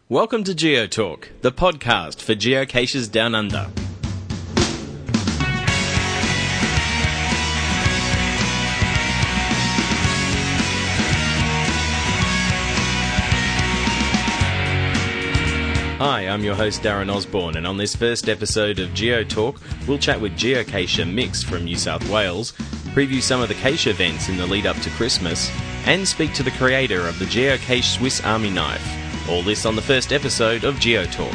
Welcome to GeoTalk, the podcast for geocaches down under. Hi, I'm your host Darren Osborne, and on this first episode of GeoTalk, we'll chat with geocacher Mix from New South Wales, preview some of the cache events in the lead up to Christmas, and speak to the creator of the geocache Swiss Army knife. All this on the first episode of GeoTalk.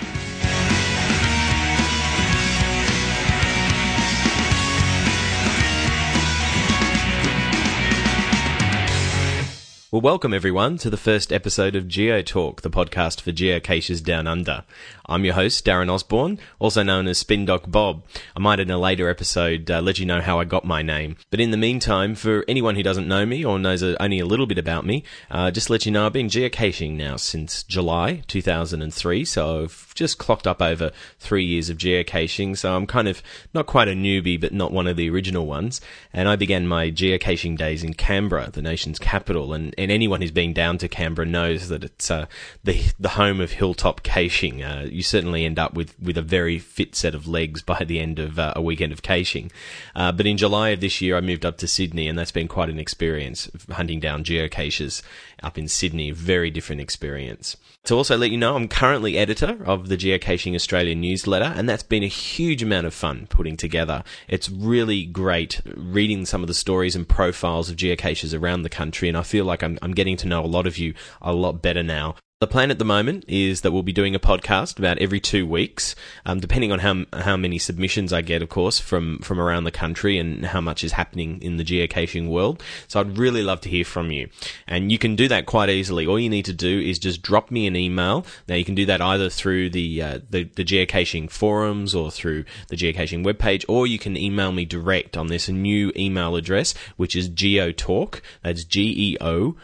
Well, welcome everyone to the first episode of GeoTalk, the podcast for geocaches down under. I'm your host, Darren Osborne, also known as Spin Doc Bob. I might in a later episode let you know how I got my name. But in the meantime, for anyone who doesn't know me or knows only a little bit about me, just to let you know I've been geocaching now since July 2003, so I've just clocked up over 3 years of geocaching, so I'm kind of not quite a newbie, but not one of the original ones. And I began my geocaching days in Canberra, the nation's capital, and anyone who's been down to Canberra knows that it's the home of hilltop caching. You certainly end up with a very fit set of legs by the end of a weekend of caching. But in July of this year, I moved up to Sydney, and that's been quite an experience, hunting down geocaches up in Sydney. Very different experience. To also let you know, I'm currently editor of the Geocaching Australia newsletter, and that's been a huge amount of fun putting together. It's really great reading some of the stories and profiles of geocaches around the country, and I feel like I'm getting to know a lot of you a lot better now. The plan at the moment is that we'll be doing a podcast about every 2 weeks, depending on how many submissions I get, of course, from around the country and how much is happening in the geocaching world. So I'd really love to hear from you. And you can do that quite easily. All you need to do is just drop me an email. Now, you can do that either through the geocaching forums or through the geocaching webpage, or you can email me direct on this new email address, which is geotalk. That's GEOTALK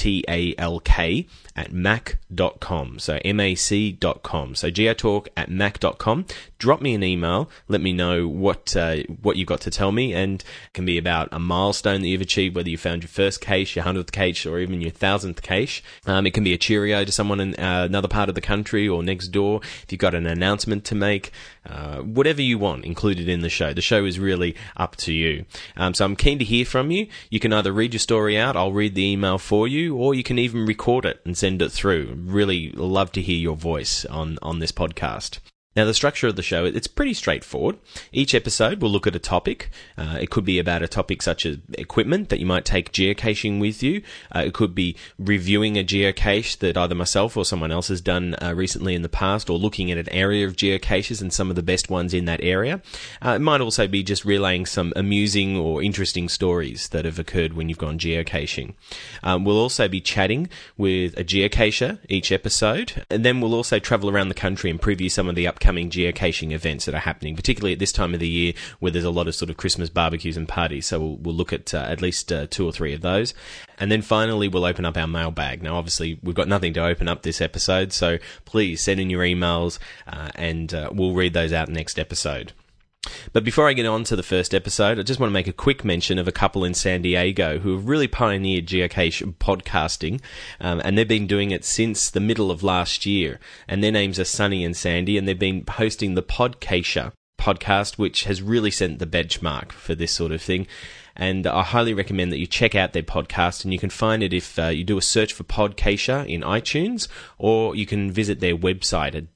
at mac.com. So mac.com. So geotalk at mac.com. Drop me an email. Let me know what you've got to tell me, and it can be about a milestone that you've achieved, whether you found your first cache, your 100th cache, or even your 1000th cache. It can be a cheerio to someone in another part of the country or next door. If you've got an announcement to make, whatever you want included in the show. The show is really up to you. So I'm keen to hear from you. You can either read your story out, I'll read the email for you, or you can even record it and send it through. Really love to hear your voice on this podcast. Now, the structure of the show, it's pretty straightforward. Each episode will look at a topic. It could be about a topic such as equipment that you might take geocaching with you. It could be reviewing a geocache that either myself or someone else has done recently in the past, or looking at an area of geocaches and some of the best ones in that area. It might also be just relaying some amusing or interesting stories that have occurred when you've gone geocaching. We'll also be chatting with a geocacher each episode, and then we'll also travel around the country and preview some of the upcoming geocaching events that are happening, particularly at this time of the year where there's a lot of sort of Christmas barbecues and parties. So we'll look at least 2 or 3 of those. And then finally, we'll open up our mailbag. Now, obviously, we've got nothing to open up this episode, so please send in your emails and we'll read those out next episode. But before I get on to the first episode, I just want to make a quick mention of a couple in San Diego who have really pioneered geocache podcasting, and they've been doing it since the middle of last year. And their names are Sunny and Sandy, and they've been hosting the Podcacher podcast, which has really set the benchmark for this sort of thing. And I highly recommend that you check out their podcast, and you can find it if you do a search for Podcacher in iTunes, or you can visit their website at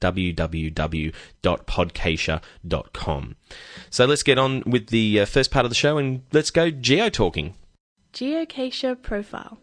www.podcacher.com. So let's get on with the first part of the show, and let's go geotalking. Geocacher profile.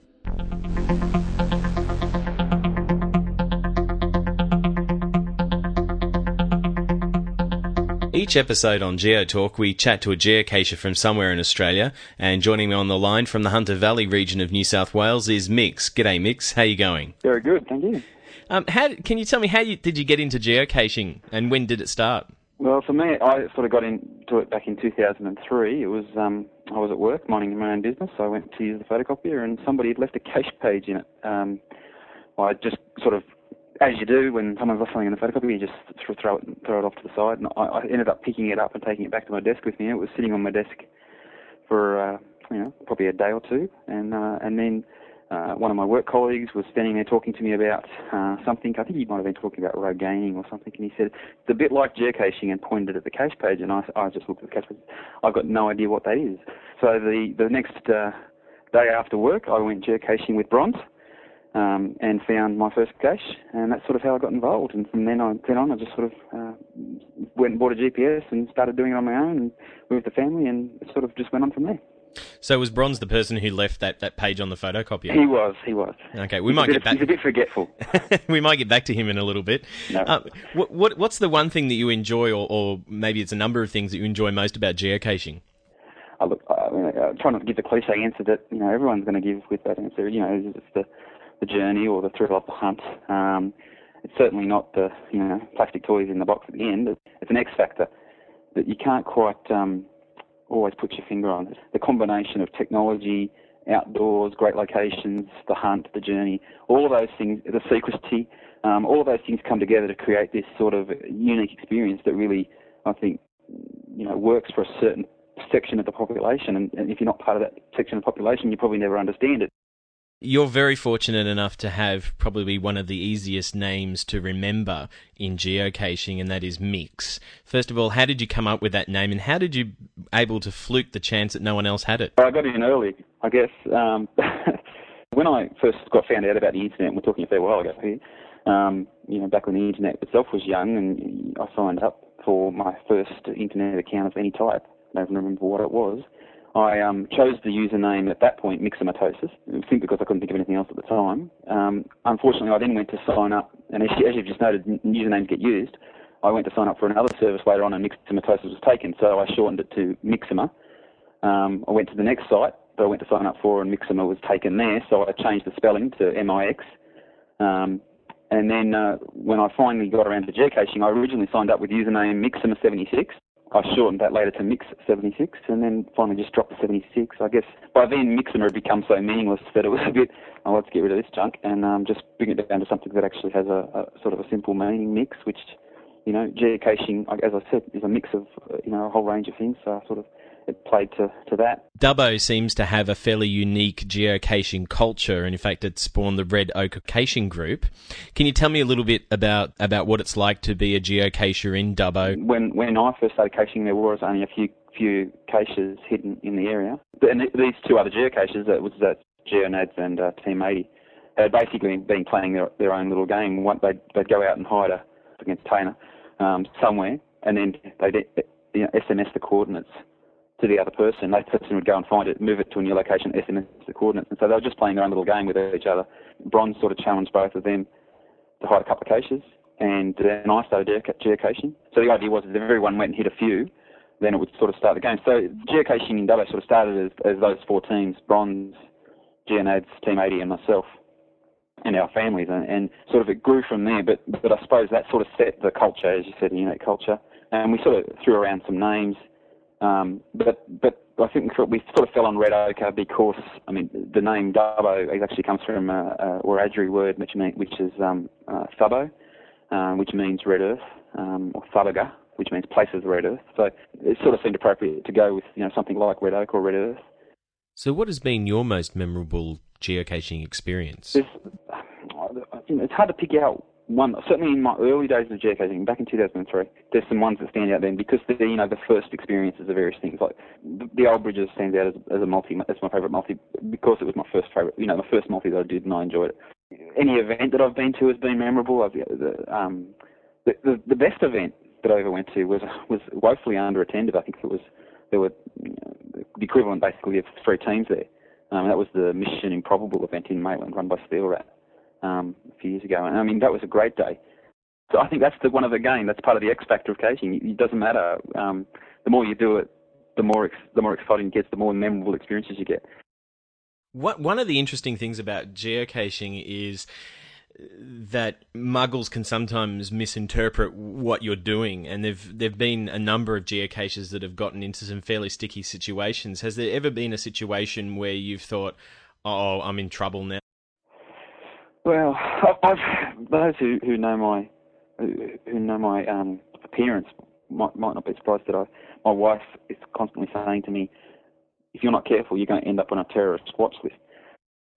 Each episode on GeoTalk, we chat to a geocacher from somewhere in Australia, and joining me on the line from the Hunter Valley region of New South Wales is Mix. G'day, Mix. How you going? Very good, thank you. Can you tell me did you get into geocaching, and when did it start? Well, for me, I sort of got into it back in 2003. It was I was at work minding my own business, so I went to use the photocopier, and somebody had left a cache page in it. I just sort of, as you do when someone's left something in the photocopier, you just throw it off to the side. And I ended up picking it up and taking it back to my desk with me. It was sitting on my desk for probably a day or two, and then one of my work colleagues was standing there talking to me about something. I think he might have been talking about rogue gaining or something, and he said, it's a bit like geocaching, and pointed at the cache page, and I just looked at the cache page. I've got no idea what that is. So the next day after work, I went geocaching with Bronze, and found my first cache, and that's sort of how I got involved. And from then on, I just sort of went and bought a GPS and started doing it on my own, and with the family, and it sort of just went on from there. So was Bronze the person who left that page on the photocopier? He was. Okay, we might get back. He's a bit forgetful. We might get back to him in a little bit. No. What's the one thing that you enjoy, or maybe it's a number of things that you enjoy most about geocaching? I try not to give the cliche answer that everyone's going to give with that answer. It's the journey or the thrill of the hunt. It's certainly not the plastic toys in the box at the end. It's an X factor that you can't quite always put your finger on. The combination of technology, outdoors, great locations, the hunt, the journey, all of those things, the secrecy, all of those things come together to create this sort of unique experience that really, I think, works for a certain section of the population. And if you're not part of that section of the population, you probably never understand it. You're very fortunate enough to have probably one of the easiest names to remember in geocaching, and that is Mix. First of all, how did you come up with that name, and how did you able to fluke the chance that no one else had it? I got in early, I guess. When I first got found out about the internet, and we're talking a fair while ago here, back when the internet itself was young, and I signed up for my first internet account of any type. I don't even remember what it was. I chose the username at that point, Mixomatosis, simply because I couldn't think of anything else at the time. Unfortunately, I then went to sign up, and as you've just noted, usernames get used. I went to sign up for another service later on, and Mixomatosis was taken, so I shortened it to Mixima. I went to the next site that I went to sign up for, and Mixima was taken there, so I changed the spelling to M-I-X. And then when I finally got around to geocaching, I originally signed up with username Mixima76. I shortened that later to Mix76, and then finally just dropped the 76. I guess by then Mixima had become so meaningless that it was a bit, let's get rid of this junk and just bring it down to something that actually has a sort of a simple meaning, Mix, which, geocaching, as I said, is a mix of, a whole range of things, so sort of it played to that. Dubbo seems to have a fairly unique geocaching culture, and in fact it spawned the Red Oak Caching Group. Can you tell me a little bit about what it's like to be a geocacher in Dubbo? When I first started caching, there was only a few caches hidden in the area. And these two other geocachers, that GeoNads and Team 80, had basically been playing their own little game. They'd go out and hide against Tainer somewhere, and then they'd SMS the coordinates to the other person. That person would go and find it, move it to a new location, SMS the coordinates. And so they were just playing their own little game with each other. Bronze sort of challenged both of them to hide a couple of caches, and then I started geocaching. So the idea was that if everyone went and hit a few, then it would sort of start the game. So geocaching in Dubbo sort of started as those four teams, Bronze, GeoNads, Team 80 and myself and our families, and sort of it grew from there. But I suppose that sort of set the culture, as you said, unique culture. And we sort of threw around some names. But I think we sort of fell on Red Ochre because, the name Dubbo actually comes from a Wiradjuri word which is Thubbo, which means red earth, or Thubaga, which means places of red earth. So it sort of seemed appropriate to go with something like Red Oak or Red Earth. So what has been your most memorable geocaching experience? It's hard to pick out one. Certainly in my early days of geocaching, back in 2003, there's some ones that stand out then because they're the first experiences of various things. Like the Old Bridges stands out as a multi. That's my favourite multi because it was my first favourite. The first multi that I did and I enjoyed it. Any event that I've been to has been memorable. The best event that I ever went to was woefully underattended. I think there were the equivalent basically of 3 teams there. That was the Mission Improbable event in Maitland run by Steel Rat. A few years ago, and that was a great day. So I think that's one of the game. That's part of the X factor of caching. It doesn't matter. The more you do it, the more exciting it gets. The more memorable experiences you get. One of the interesting things about geocaching is that muggles can sometimes misinterpret what you're doing, and there've been a number of geocaches that have gotten into some fairly sticky situations. Has there ever been a situation where you've thought, "Oh, I'm in trouble now"? Well, those who know my appearance might not be surprised that my wife is constantly saying to me, "If you're not careful, you're going to end up on a terrorist watch list."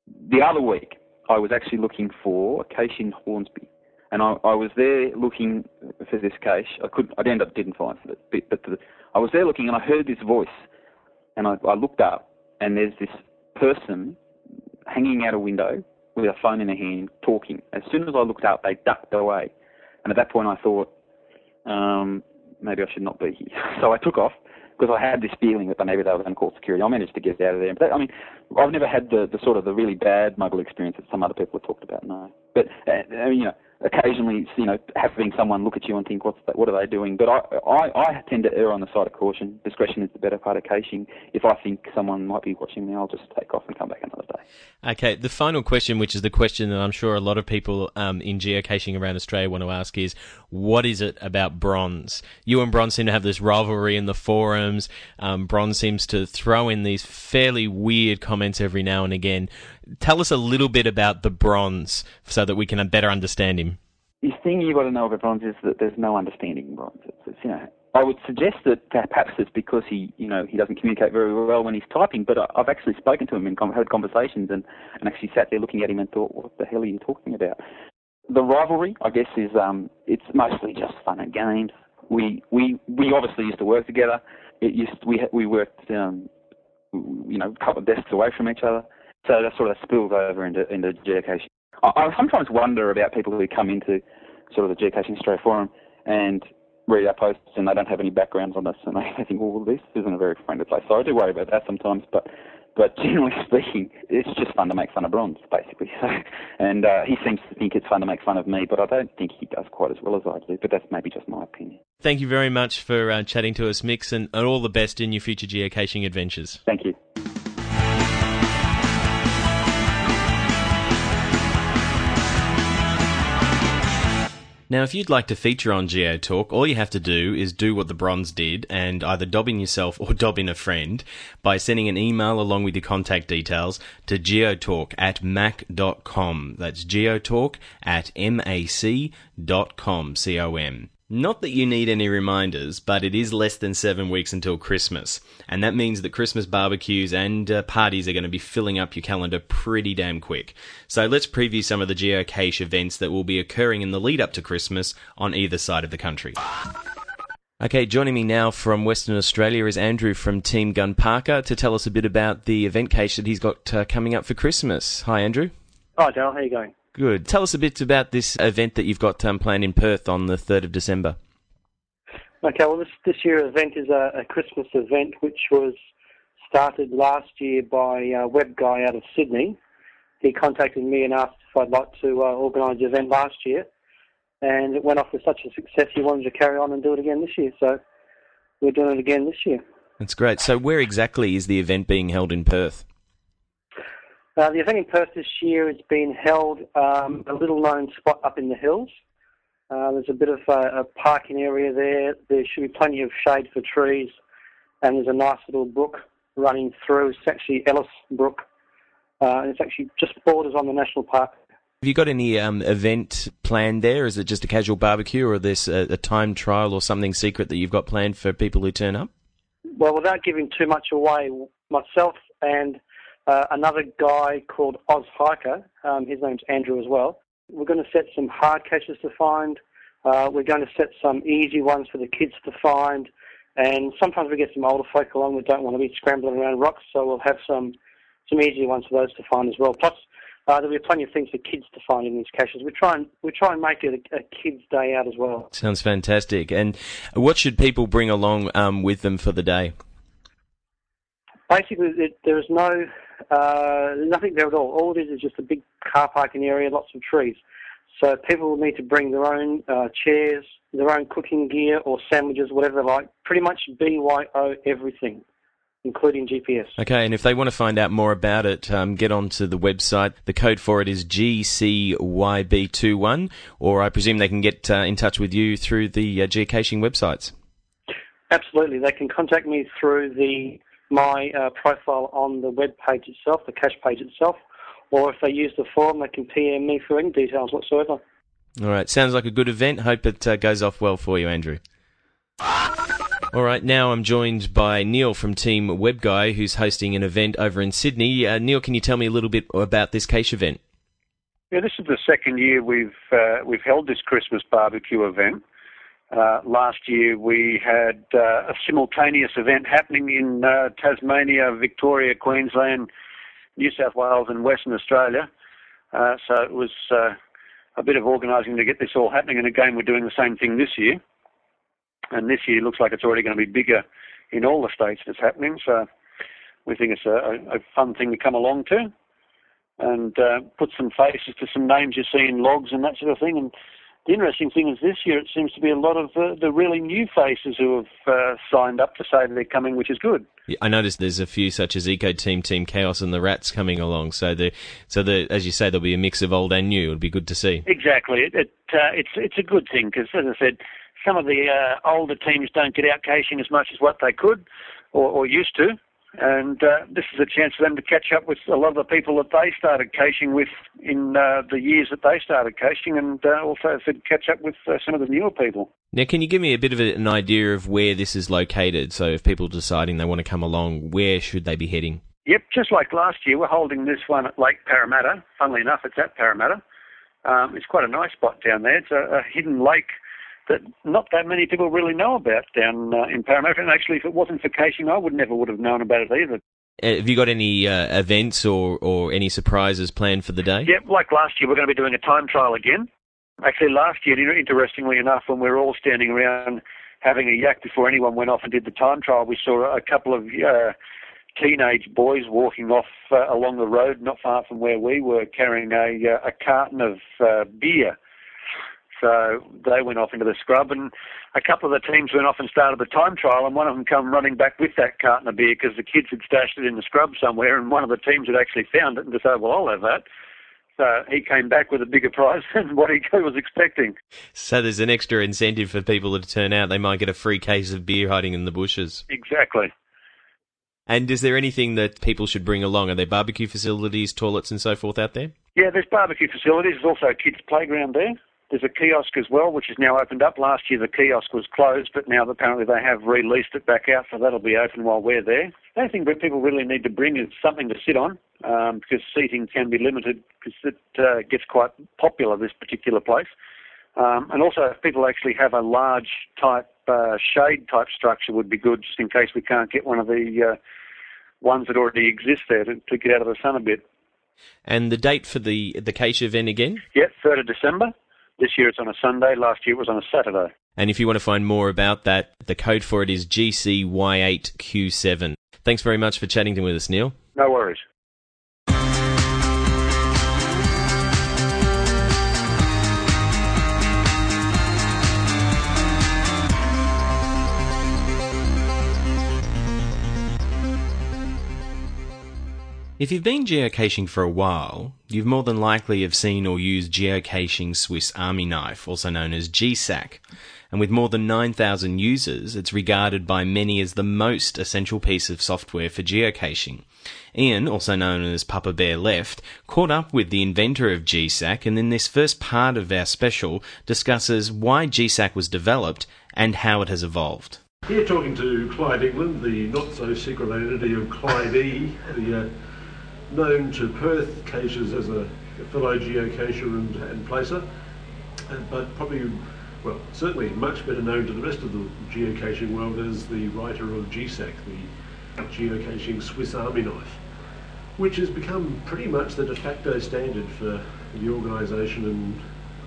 the other week, I was actually looking for a cache in Hornsby. And I was there looking for this cache. Didn't find it, but I was there looking, and I heard this voice, and I looked up, and there's this person hanging out a window with a phone in their hand, talking. As soon as I looked up, they ducked away, and at that point, I thought, maybe I should not be here. So I took off because I had this feeling that maybe they were going to call security. I managed to get out of there. But I've never had the sort of the really bad muggle experience that some other people have talked about. No, but occasionally, having someone look at you and think, what are they doing? But I tend to err on the side of caution. Discretion is the better part of caching. If I think someone might be watching me, I'll just take off and come back another day. Okay, the final question, which is the question that I'm sure a lot of people in geocaching around Australia want to ask is, what is it about Bronze? You and Bronze seem to have this rivalry in the forums. Bronze seems to throw in these fairly weird comments every now and again. Tell us a little bit about the Bronze so that we can better understand him. The thing you've got to know about Bronze is that there's no understanding Bronze. I would suggest that perhaps it's because he doesn't communicate very well when he's typing, but I've actually spoken to him and had conversations and actually sat there looking at him and thought, what the hell are you talking about? The rivalry, I guess, is it's mostly just fun and games. We obviously used to work together. We worked a couple of desks away from each other, so that sort of spills over into geocaching. I sometimes wonder about people who come into sort of the Geocaching Australia forum and read our posts and they don't have any backgrounds on us, and they think, well, this isn't a very friendly place. So I do worry about that sometimes, but generally speaking, it's just fun to make fun of Bronze, basically. And he seems to think it's fun to make fun of me, but I don't think he does quite as well as I do, but that's maybe just my opinion. Thank you very much for chatting to us, Mix, and all the best in your future geocaching adventures. Thank you. Now, if you'd like to feature on GeoTalk, all you have to do is do what the Bronze did and either dob in yourself or dob in a friend by sending an email along with your contact details to geotalk@mac.com. That's geotalk@mac.com, C-O-M. Not that you need any reminders, but it is less than 7 weeks until Christmas, and that means that Christmas barbecues and parties are going to be filling up your calendar pretty damn quick. So let's preview some of the geocache events that will be occurring in the lead up to Christmas on either side of the country. Okay, joining me now from Western Australia is Andrew from Team Gun Parker to tell us a bit about the event cache that he's got coming up for Christmas. Hi, Andrew. Hi, Daryl. How are you going? Good. Tell us a bit about this event that you've got planned in Perth on the 3rd of December. Okay, well, this year's event is a Christmas event which was started last year by a web guy out of Sydney. He contacted me and asked if I'd like to organise the event last year, and it went off with such a success he wanted to carry on and do it again this year, so we're doing it again this year. That's great. So where exactly is the event being held in Perth? The event in Perth this year is being held a little-known spot up in the hills. There's a bit of a parking area there. There should be plenty of shade for trees, and there's a nice little brook running through. It's actually Ellis Brook, and it's actually just borders on the national park. Have you got any event planned there? Is it just a casual barbecue, or there's a timed trial or something secret that you've got planned for people who turn up? Well, without giving too much away, myself and another guy called Oz Hiker, his name's Andrew as well. We're going to set some hard caches to find. We're going to set some easy ones for the kids to find. And sometimes we get some older folk along who don't want to be scrambling around rocks, so we'll have some easy ones for those to find as well. Plus, there'll be plenty of things for kids to find in these caches. We try and make it a kids' day out as well. Sounds fantastic. And what should people bring along with them for the day? Basically, there is nothing there at all. All it is just a big car parking area, lots of trees. So people will need to bring their own chairs, their own cooking gear or sandwiches, whatever they like. Pretty much BYO everything, including GPS. Okay, and if they want to find out more about it, get onto the website. The code for it is GCYB21, or I presume they can get in touch with you through the geocaching websites. Absolutely. They can contact me through my profile on the web page itself, the cache page itself, or if they use the forum, they can PM me for any details whatsoever. All right, sounds like a good event. Hope it goes off well for you, Andrew. All right, now I'm joined by Neil from Team Web Guy, who's hosting an event over in Sydney. Neil, can you tell me a little bit about this cache event? Yeah, this is the second year we've held this Christmas barbecue event. Last year we had a simultaneous event happening in Tasmania, Victoria, Queensland, New South Wales and Western Australia. So it was a bit of organising to get this all happening, and again we're doing the same thing this year. And this year looks like it's already going to be bigger in all the states that's happening, so we think it's a fun thing to come along to and put some faces to some names you see in logs and that sort of thing. And the interesting thing is this year it seems to be a lot of the really new faces who have signed up to say they're coming, which is good. Yeah, I noticed there's a few such as Eco Team, Team Chaos and the Rats coming along. So as you say, there'll be a mix of old and new. It'll be good to see. Exactly. It's a good thing because, as I said, some of the older teams don't get out caching as much as what they could or used to, and this is a chance for them to catch up with a lot of the people that they started caching with in the years that they started caching, and also to catch up with some of the newer people. Now, can you give me a bit of an idea of where this is located? So if people are deciding they want to come along, where should they be heading? Yep, just like last year, we're holding this one at Lake Parramatta. Funnily enough, it's at Parramatta. It's quite a nice spot down there. It's a hidden lake that not that many people really know about down in Parramatta. And actually, if it wasn't for caching, I would have known about it either. Have you got any events or any surprises planned for the day? Yep, like last year, we're going to be doing a time trial again. Actually, last year, interestingly enough, when we were all standing around having a yak before anyone went off and did the time trial, we saw a couple of teenage boys walking off along the road not far from where we were, carrying a carton of beer. So they went off into the scrub, and a couple of the teams went off and started the time trial, and one of them came running back with that carton of beer because the kids had stashed it in the scrub somewhere, and one of the teams had actually found it and decided, well, I'll have that. So he came back with a bigger prize than what he was expecting. So there's an extra incentive for people to turn out. They might get a free case of beer hiding in the bushes. Exactly. And is there anything that people should bring along? Are there barbecue facilities, toilets and so forth out there? Yeah, there's barbecue facilities. There's also a kids' playground there. There's a kiosk as well, which is now opened up. Last year the kiosk was closed, but now apparently they have released it back out, so that'll be open while we're there. The only thing that people really need to bring is something to sit on, because seating can be limited, because it gets quite popular, this particular place. And also, if people actually have a large type shade-type structure would be good, just in case we can't get one of the ones that already exist there to get out of the sun a bit. And the date for the cache event again? Yeah, 3rd of December. This year it's on a Sunday. Last year it was on a Saturday. And if you want to find more about that, the code for it is GCY8Q7. Thanks very much for chatting with us, Neil. No worries. If you've been geocaching for a while, you've more than likely have seen or used Geocaching Swiss Army Knife, also known as GSAC. And with more than 9,000 users, it's regarded by many as the most essential piece of software for geocaching. Ian, also known as Papa Bear Left, caught up with the inventor of GSAC, and in this first part of our special discusses why GSAC was developed and how it has evolved. Here talking to Clyde England, the not-so-secret identity of Clyde E., the known to Perth caches as a fellow geocacher and placer, but probably, well, certainly much better known to the rest of the geocaching world as the writer of GSAC, the Geocaching Swiss Army Knife, which has become pretty much the de facto standard for the organisation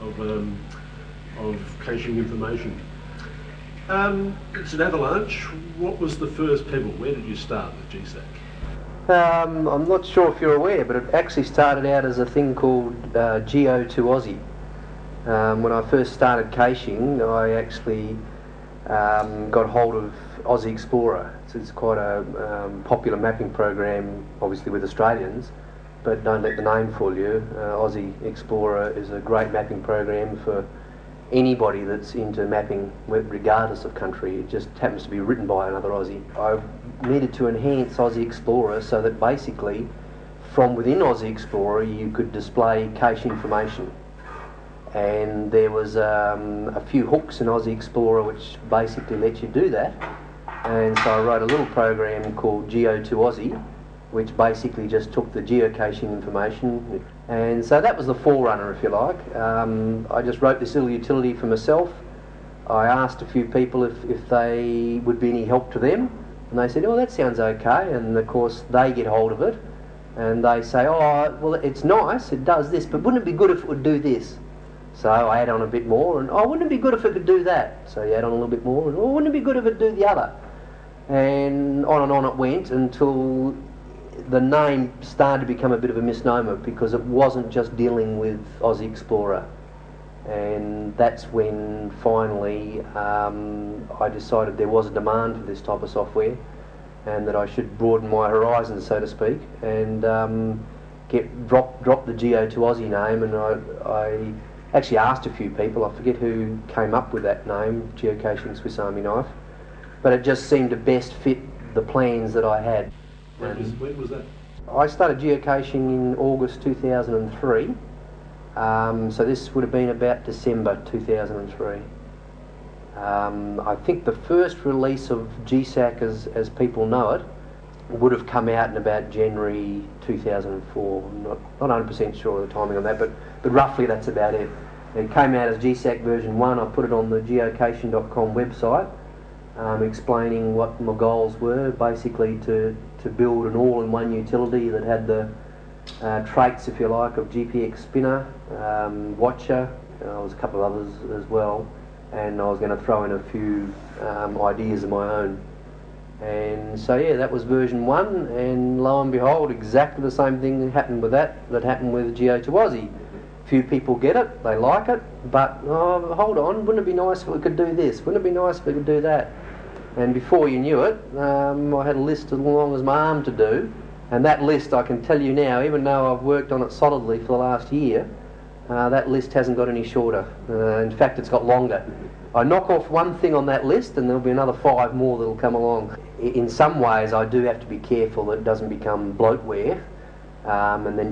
of caching information. It's an avalanche. What was the first pebble? Where did you start with GSAC? I'm not sure if you're aware, but it actually started out as a thing called Geo2Aussie. When I first started caching, I actually got hold of Aussie Explorer. It's quite a popular mapping program, obviously with Australians, but don't let the name fool you. Aussie Explorer is a great mapping program for anybody that's into mapping, regardless of country. It just happens to be written by another Aussie. I needed to enhance Aussie Explorer so that basically from within Aussie Explorer you could display cache information. And there was a few hooks in Aussie Explorer which basically let you do that. And so I wrote a little program called Geo2 Aussie, which basically just took the geocaching information. And so that was the forerunner, if you like. I just wrote this little utility for myself. I asked a few people if they would be any help to them, and they said, oh, that sounds okay. And of course they get hold of it and they say, oh, well, it's nice, it does this, but wouldn't it be good if it would do this? So I add on a bit more, and oh, wouldn't it be good if it could do that? So you add on a little bit more, and oh, wouldn't it be good if it do the other? And on it went until the name started to become a bit of a misnomer, because it wasn't just dealing with Aussie Explorer. And that's when finally I decided there was a demand for this type of software, and that I should broaden my horizons, so to speak, and drop the Geo2 Aussie name. And I actually asked a few people, I forget who came up with that name, Geocaching Swiss Army Knife, but it just seemed to best fit the plans that I had. When was that? I started geocaching in August 2003, so this would have been about December 2003. I think the first release of GSAC as people know it would have come out in about January 2004. I'm not 100% sure of the timing on that, but roughly that's about it. It came out as GSAC version 1. I put it on the geocaching.com website, explaining what my goals were, basically to build an all-in-one utility that had the traits, if you like, of GPX Spinner, Watcher. There was a couple of others as well, and I was going to throw in a few ideas of my own. And so yeah, that was version 1, and lo and behold, exactly the same thing happened with that happened with Geo2 Aussie. Few people get it, they like it, but oh, hold on, wouldn't it be nice if we could do this? Wouldn't it be nice if we could do that? And before you knew it, I had a list as long as my arm to do, and that list, I can tell you now, even though I've worked on it solidly for the last year, that list hasn't got any shorter. In fact, it's got longer. I knock off one thing on that list and there'll be another 5 more that'll come along. In some ways, I do have to be careful that it doesn't become bloatware, and then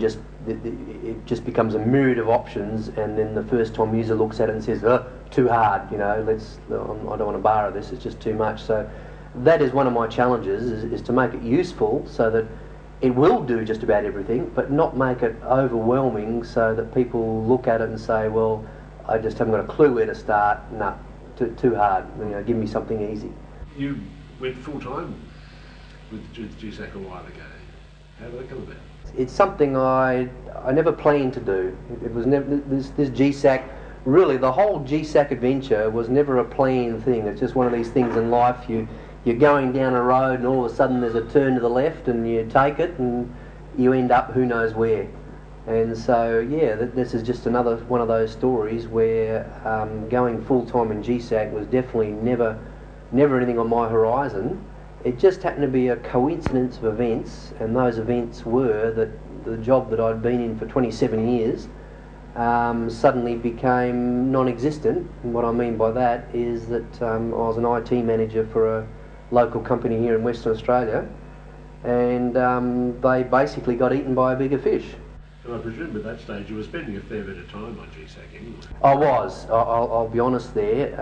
it just becomes a myriad of options, and then the first time user looks at it and says, too hard, I don't want to borrow this, it's just too much. So that is one of my challenges, is to make it useful so that it will do just about everything, but not make it overwhelming so that people look at it and say, well, I just haven't got a clue where to start. No, too hard. Give me something easy. You went full time with GSAC a while ago. How did that come about? It's something I never planned to do. It was never this GSAC. Really, the whole GSAC adventure was never a planned thing. It's just one of these things in life. You're going down a road and all of a sudden there's a turn to the left and you take it and you end up who knows where. And so yeah, this is just another one of those stories where going full-time in GSAC was definitely never anything on my horizon. It just happened to be a coincidence of events, and those events were that the job that I'd been in for 27 years suddenly became non-existent. And what I mean by that is that I was an IT manager for a local company here in Western Australia, and they basically got eaten by a bigger fish. And I presume at that stage you were spending a fair bit of time on GSAC anyway. I was. I'll be honest there.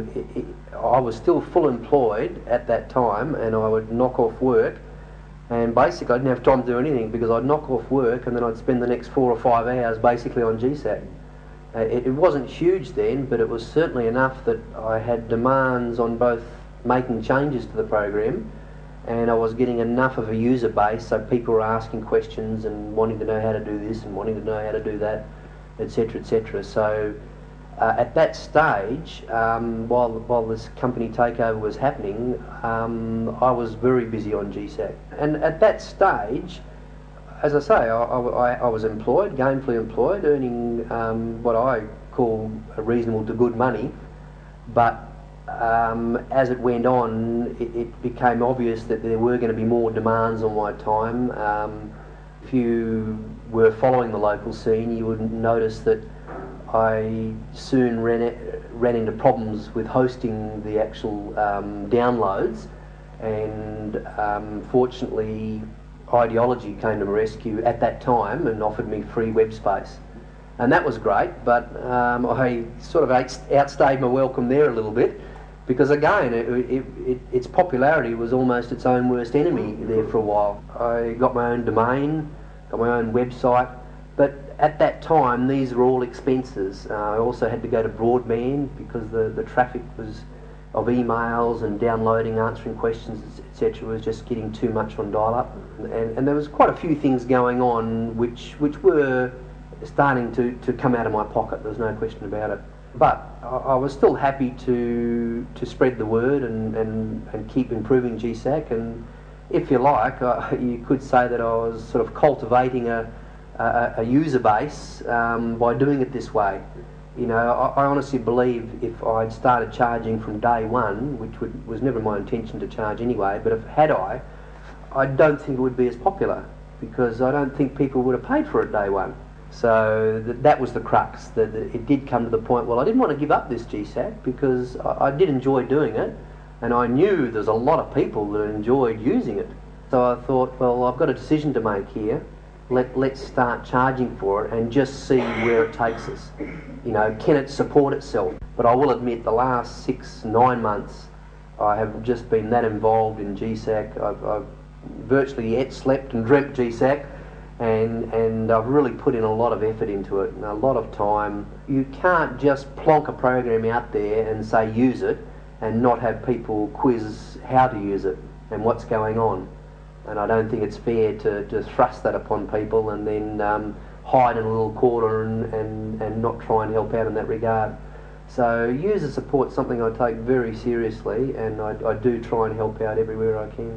I was still full employed at that time, and I would knock off work, and basically I didn't have time to do anything because I'd knock off work and then I'd spend the next 4 or 5 hours basically on GSAC. It wasn't huge then, but it was certainly enough that I had demands on both making changes to the program, and I was getting enough of a user base, so people were asking questions and wanting to know how to do this and wanting to know how to do that, etc., etc. So at that stage, while this company takeover was happening, I was very busy on GSAC. And at that stage, as I say, I was employed, gainfully employed, earning what I call a reasonable to good money, but as it went on, it became obvious that there were going to be more demands on my time. If you were following the local scene, you would notice that I soon ran into problems with hosting the actual downloads, and fortunately Ideology came to my rescue at that time and offered me free web space. And that was great, but I sort of outstayed my welcome there a little bit, Because again, its popularity was almost its own worst enemy there for a while. I got my own domain, got my own website, but at that time these were all expenses. I also had to go to broadband because the traffic was of emails and downloading, answering questions, etc. was just getting too much on dial-up. And there was quite a few things going on which were starting to come out of my pocket, there's no question about it. But I was still happy to spread the word and keep improving GSAC, and if you like, you could say that I was sort of cultivating a user base by doing it this way. You know, I honestly believe if I'd started charging from day one, which was never my intention to charge anyway, but I don't think it would be as popular, because I don't think people would have paid for it day one. So that was the crux, that it did come to the point, well, I didn't want to give up this GSAC because I did enjoy doing it, and I knew there's a lot of people that enjoyed using it. So I thought, well, I've got a decision to make here. Let's start charging for it and just see where it takes us. You know, can it support itself? But I will admit, the last 6-9 months, I have just been that involved in GSAC. I've virtually ate, slept and dreamt GSAC. And I've really put in a lot of effort into it and a lot of time. You can't just plonk a program out there and say use it and not have people quiz how to use it and what's going on. And I don't think it's fair to thrust that upon people and then hide in a little corner and not try and help out in that regard. So user support's something I take very seriously, and I do try and help out everywhere I can.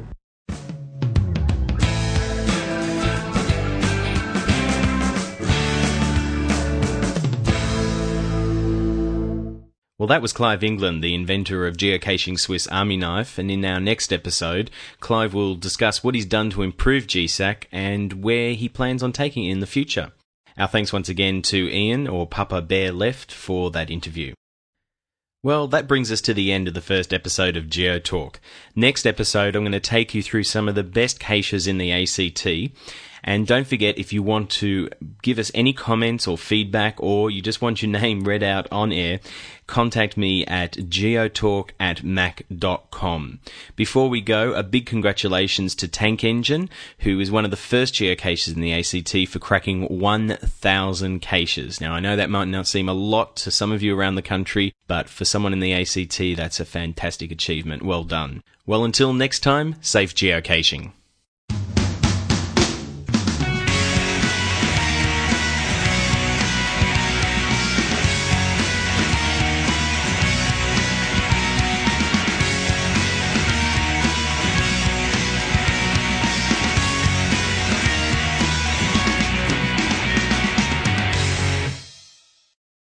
Well, that was Clive England, the inventor of geocaching Swiss Army Knife, and in our next episode, Clive will discuss what he's done to improve GSAC and where he plans on taking it in the future. Our thanks once again to Ian, or Papa Bear Left, for that interview. Well, that brings us to the end of the first episode of GeoTalk. Next episode, I'm going to take you through some of the best caches in the ACT. And don't forget, if you want to give us any comments or feedback, or you just want your name read out on air, contact me at geotalk@mac.com. Before we go, a big congratulations to Tank Engine, who is one of the first geocaches in the ACT for cracking 1,000 caches. Now, I know that might not seem a lot to some of you around the country, but for someone in the ACT, that's a fantastic achievement. Well done. Well, until next time, safe geocaching.